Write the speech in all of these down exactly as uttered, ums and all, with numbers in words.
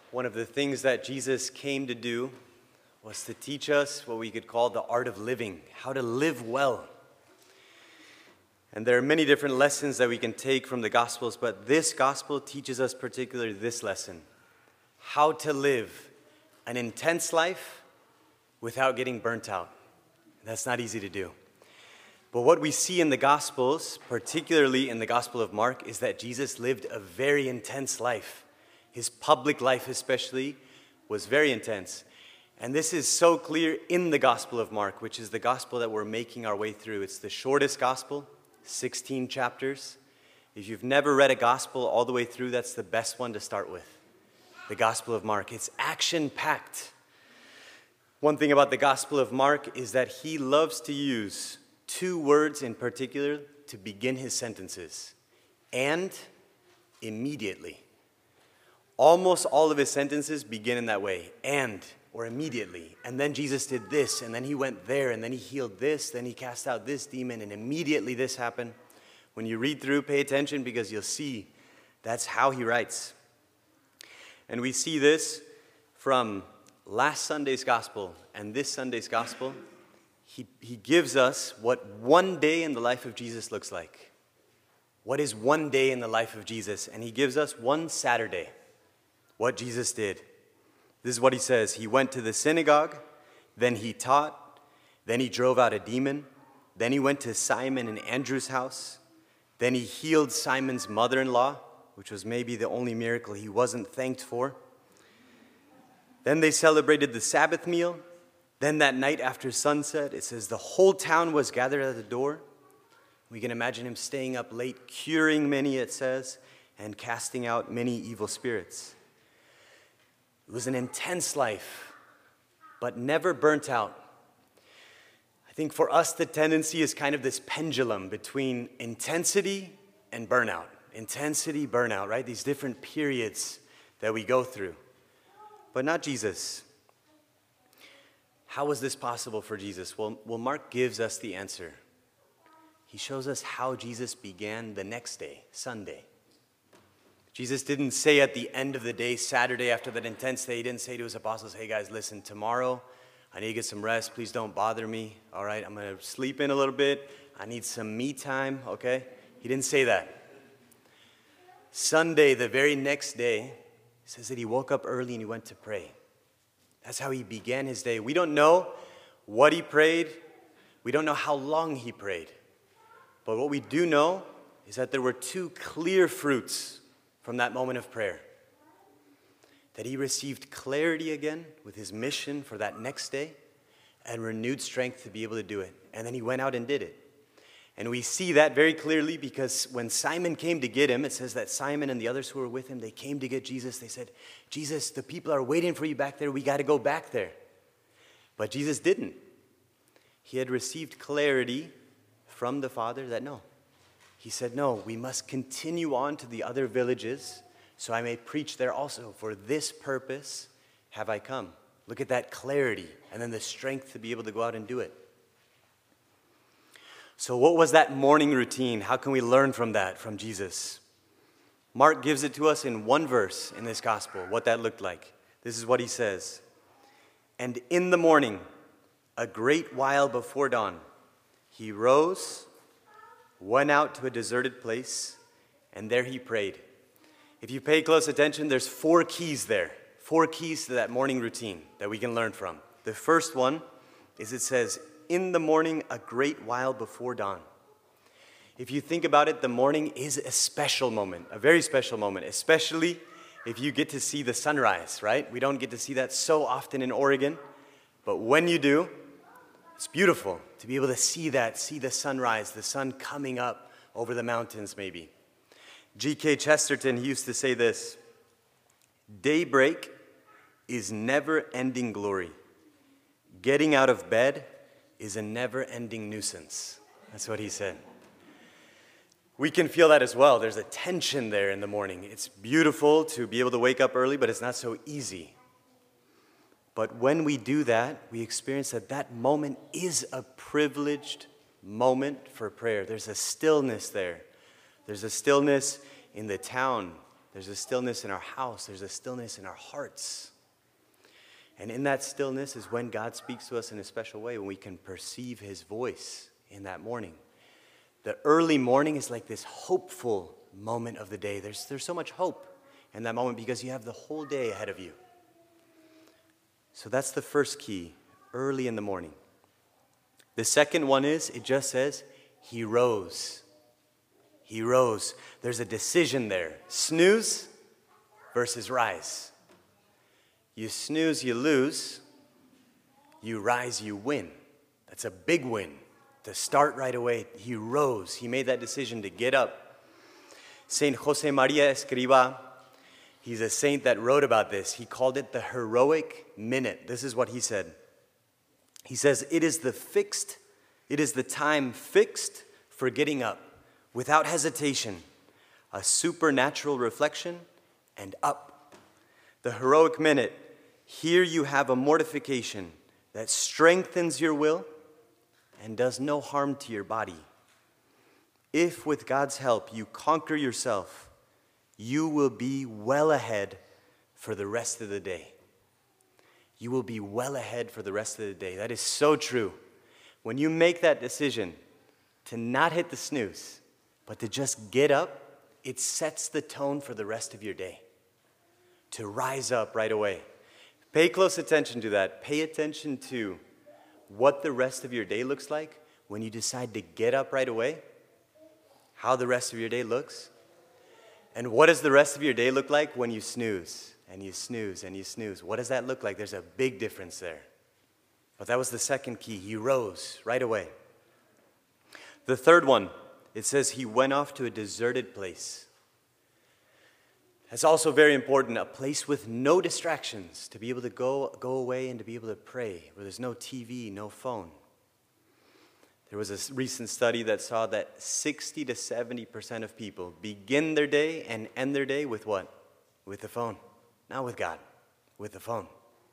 One of the things that Jesus came to do was to teach us what we could call the art of living, how to live well. And there are many different lessons that we can take from the Gospels, but this Gospel teaches us particularly this lesson: how to live an intense life without getting burnt out. That's not easy to do. But what we see in the Gospels, particularly in the Gospel of Mark, is that Jesus lived a very intense life. His public life especially was very intense. And this is so clear in the Gospel of Mark, which is the Gospel that we're making our way through. It's the shortest Gospel, sixteen chapters. If you've never read a Gospel all the way through, that's the best one to start with. The Gospel of Mark. It's action-packed. One thing about the Gospel of Mark is that he loves to use two words in particular to begin his sentences: and immediately. Almost all of his sentences begin in that way: and, or immediately. And then Jesus did this, and then he went there, and then he healed this, then he cast out this demon, and immediately this happened. When you read through, pay attention, because you'll see that's how he writes. And we see this from last Sunday's gospel and this Sunday's gospel. He, he gives us what one day in the life of Jesus looks like. What is one day in the life of Jesus? And he gives us one Saturday, what Jesus did. This is what he says: he went to the synagogue, then he taught, then he drove out a demon, then he went to Simon and Andrew's house, then he healed Simon's mother-in-law, which was maybe the only miracle he wasn't thanked for. Then they celebrated the Sabbath meal. Then that night after sunset, it says the whole town was gathered at the door. We can imagine him staying up late, curing many, it says, and casting out many evil spirits. It was an intense life, but never burnt out. I think for us, the tendency is kind of this pendulum between intensity and burnout. Intensity, burnout, right? These different periods that we go through. But not Jesus. How was this possible for Jesus? Well, well, Mark gives us the answer. He shows us how Jesus began the next day, Sunday. Jesus didn't say at the end of the day, Saturday, after that intense day, he didn't say to his apostles, hey guys, listen, tomorrow I need to get some rest. Please don't bother me. All right, I'm going to sleep in a little bit. I need some me time, okay? He didn't say that. Sunday, the very next day, says that he woke up early and he went to pray. That's how he began his day. We don't know what he prayed. We don't know how long he prayed. But what we do know is that there were two clear fruits from that moment of prayer. That he received clarity again with his mission for that next day and renewed strength to be able to do it. And then he went out and did it. And we see that very clearly because when Simon came to get him, it says that Simon and the others who were with him, they came to get Jesus. They said, Jesus, the people are waiting for you back there. We got to go back there. But Jesus didn't. He had received clarity from the Father that no. He said, no, we must continue on to the other villages so I may preach there also. For this purpose have I come. Look at that clarity and then the strength to be able to go out and do it. So what was that morning routine? How can we learn from that, from Jesus? Mark gives it to us in one verse in this gospel, what that looked like. This is what he says. And in the morning, a great while before dawn, he rose, went out to a deserted place, and there he prayed. If you pay close attention, there's four keys there. Four keys to that morning routine that we can learn from. The first one is it says, in the morning, a great while before dawn. If you think about it, the morning is a special moment, a very special moment, especially if you get to see the sunrise, right? We don't get to see that so often in Oregon, but when you do, it's beautiful to be able to see that, see the sunrise, the sun coming up over the mountains maybe. G K Chesterton, he used to say this: daybreak is never-ending glory. Getting out of bed is a never-ending nuisance. That's what he said. We can feel that as well. There's a tension there in the morning. It's beautiful to be able to wake up early, but it's not so easy. But when we do that, we experience that that moment is a privileged moment for prayer. There's a stillness there. There's a stillness in the town There's a stillness in our house. There's a stillness in our hearts. And in that stillness is when God speaks to us in a special way, when we can perceive his voice in that morning. The early morning is like this hopeful moment of the day. There's, there's so much hope in that moment because you have the whole day ahead of you. So that's the first key, early in the morning. The second one is, it just says, he rose. He rose. There's a decision there. Snooze versus rise. You snooze, you lose. You rise, you win. That's a big win. To start right away, he rose. He made that decision to get up. Saint Jose Maria Escrivá, he's a saint that wrote about this. He called it the heroic minute. This is what he said. He says, it is the fixed, it is the time fixed for getting up without hesitation, a supernatural reflection, and up. The heroic minute, here you have a mortification that strengthens your will and does no harm to your body. If with God's help you conquer yourself, you will be well ahead for the rest of the day. You will be well ahead for the rest of the day. That is so true. When you make that decision to not hit the snooze, but to just get up, it sets the tone for the rest of your day. To rise up right away. Pay close attention to that. Pay attention to what the rest of your day looks like when you decide to get up right away. How the rest of your day looks. And what does the rest of your day look like when you snooze and you snooze and you snooze? What does that look like? There's a big difference there. But that was the second key. He rose right away. The third one, it says he went off to a deserted place. That's also very important, a place with no distractions, to be able to go, go away and to be able to pray, where there's no T V, no phone. There was a recent study that saw that sixty to seventy percent of people begin their day and end their day with what? With the phone. Not with God, with the phone.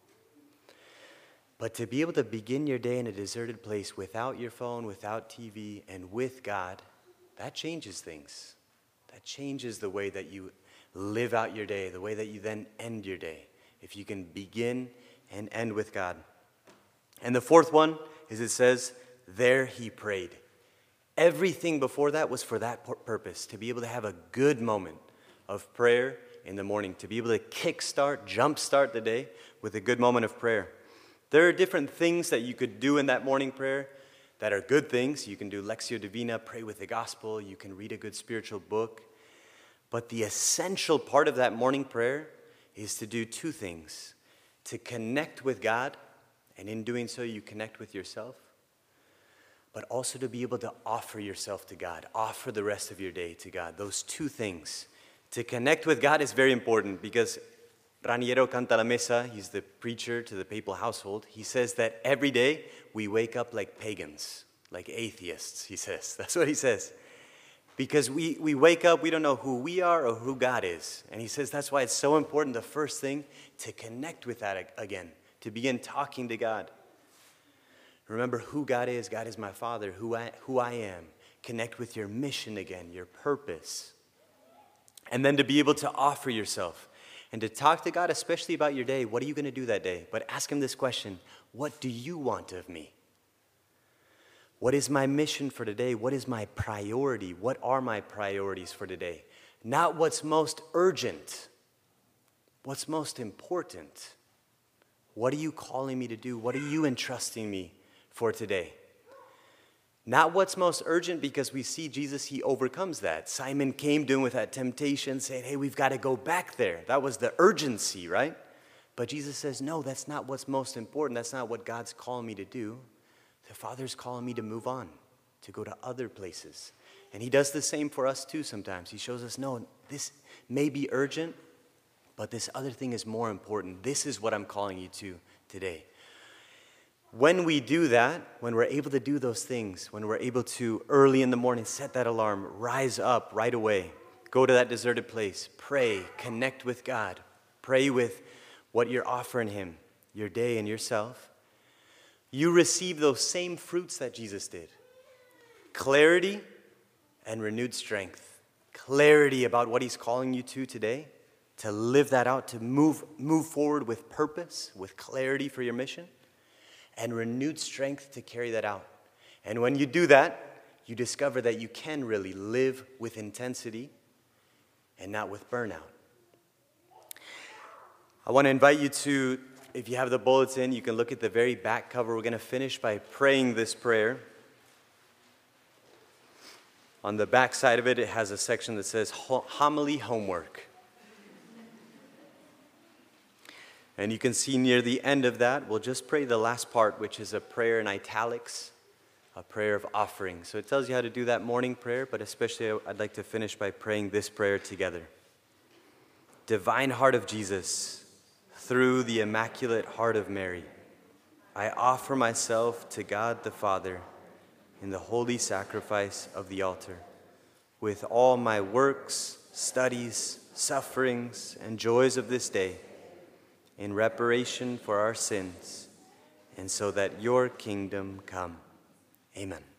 But to be able to begin your day in a deserted place without your phone, without T V, and with God, that changes things. That changes the way that you live out your day, the way that you then end your day, if you can begin and end with God. And the fourth one is it says, there he prayed. Everything before that was for that purpose, to be able to have a good moment of prayer in the morning, to be able to kickstart, jumpstart the day with a good moment of prayer. There are different things that you could do in that morning prayer that are good things. You can do Lectio Divina, pray with the gospel. You can read a good spiritual book. But the essential part of that morning prayer is to do two things. To connect with God, and in doing so you connect with yourself. But also to be able to offer yourself to God, offer the rest of your day to God. Those two things. To connect with God is very important because Raniero Cantalamessa, he's the preacher to the papal household, he says that every day we wake up like pagans, like atheists, he says. That's what he says. Because we, we wake up, we don't know who we are or who God is. And he says that's why it's so important, the first thing, to connect with that again, to begin talking to God. Remember who God is. God is my Father, who I, who I am. Connect with your mission again, your purpose. And then to be able to offer yourself and to talk to God, especially about your day. What are you going to do that day? But ask him this question, what do you want of me? What is my mission for today? What is my priority? What are my priorities for today? Not what's most urgent. What's most important? What are you calling me to do? What are you entrusting me for today? Not what's most urgent, because we see Jesus, he overcomes that. Simon came to him with that temptation, saying, hey, we've got to go back there. That was the urgency, right? But Jesus says, no, that's not what's most important. That's not what God's calling me to do. The Father's calling me to move on, to go to other places. And he does the same for us too sometimes. He shows us, no, this may be urgent, but this other thing is more important. This is what I'm calling you to today. When we do that, when we're able to do those things, when we're able to early in the morning set that alarm, rise up right away, go to that deserted place, pray, connect with God, pray with what you're offering him, your day and yourself, you receive those same fruits that Jesus did. Clarity and renewed strength. clarity about what he's calling you to today, to live that out, to move, move forward with purpose, with clarity for your mission, and renewed strength to carry that out. And when you do that, you discover that you can really live with intensity and not with burnout. I want to invite you to, if you have the bulletin, you can look at the very back cover. We're going to finish by praying this prayer. On the back side of it, it has a section that says homily homework. And you can see near the end of that, we'll just pray the last part, which is a prayer in italics, a prayer of offering. So it tells you how to do that morning prayer, but especially I'd like to finish by praying this prayer together. Divine Heart of Jesus, through the Immaculate Heart of Mary, I offer myself to God the Father in the holy sacrifice of the altar, with all my works, studies, sufferings, and joys of this day, in reparation for our sins, and so that your kingdom come. Amen.